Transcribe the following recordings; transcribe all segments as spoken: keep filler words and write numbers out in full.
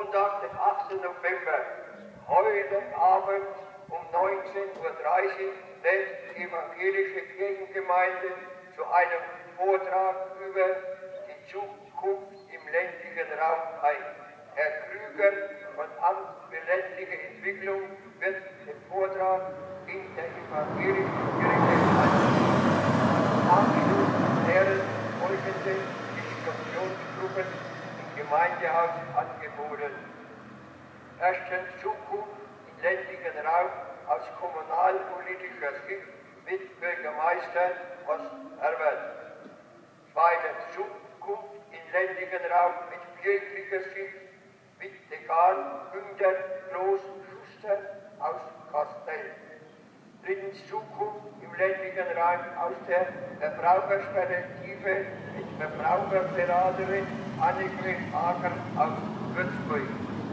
Montag, den achten November, heute Abend um neunzehn Uhr dreißig lädt die evangelische Kirchengemeinde zu einem Vortrag über die Zukunft im ländlichen Raum ein. Herr Krüger von Amt für ländliche Entwicklung wird den Vortrag in der evangelischen Kirche halten. Im Anschluss wären folgende Diskussionsgruppen im Gemeindehaus angeboten. Erstens Zukunft im ländlichen Raum aus kommunalpolitischer Sicht mit Bürgermeister Horst Herbert. Zweitens Zukunft im ländlichen Raum mit kirchlicher Sicht mit Dekan Günter Groß-Schuster aus Kastel. Drittens Zukunft im ländlichen Raum aus der Verbrauchersperspektive mit Verbraucherberaterin Annegret Hager aus Würzburg.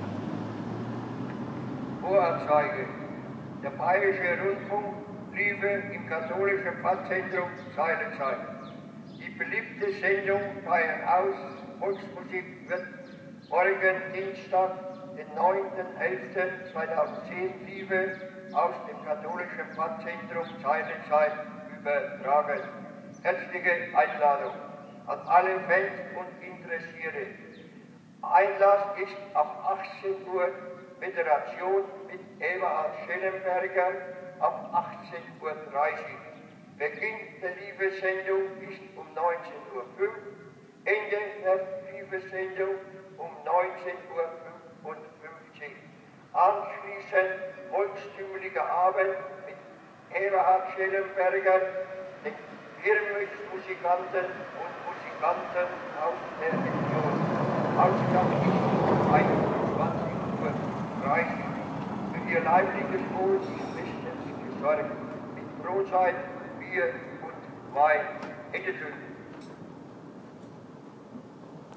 Voranzeige. Der Bayerische Rundfunk liebe im katholischen Pfarrzentrum Seilenzeit. Die beliebte Sendung Bayern aus Volksmusik wird morgen Dienstag, den neunten elften zweitausendzehn liebe aus dem katholischen Pfarrzentrum Seilenzeit übertragen. Herzliche Einladung an alle Fans und Interessierte. Einlass ist ab achtzehn Uhr Moderation mit Eberhard Schellenberger ab achtzehn Uhr dreißig. Beginn der Liebessendung ist um neunzehn Uhr fünf, Ende der Liebessendung um neunzehn Uhr fünfundfünfzig. Anschließend volkstümlicher Abend mit Eberhard Schellenberger, den Kirmesmusikanten und Musikanten aus der Region. Ausgang ist um einundzwanzig Uhr dreißig. Für ihr leibliches Wohl ist bestens gesorgt, mit Brotzeit, Bier und Wein. Ende